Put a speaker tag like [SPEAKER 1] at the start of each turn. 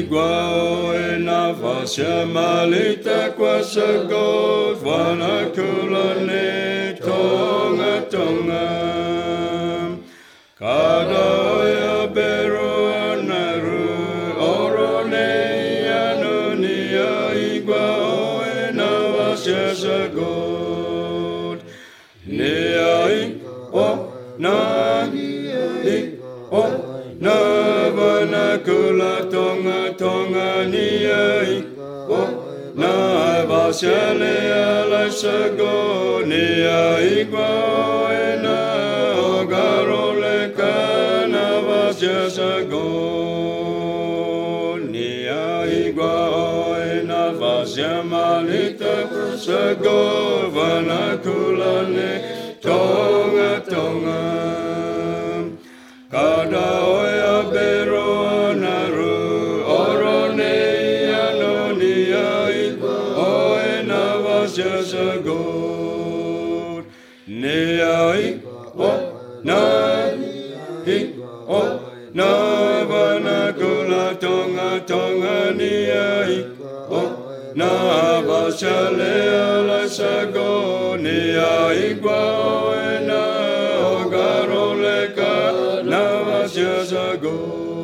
[SPEAKER 1] igua o e na vasia malita kuasa God vanakula ne tonga tonga kada oya beru anaru orone anunia igua o e na vasia sa God ne ai o na i o na vanakula tonga tonga ni ai o na vasele ala sago ni ai gua e na ogarole kana vasia sago ni ai gua e na vasia malita sago vanakula ne tonga tonga kada oya bero naru orone anoni ai oe na vasia sago ne ai o na hi o na vanakula tonga tonga ni ai o na vasia le ala sago ni ai gua e na ogarole ka na vasia sago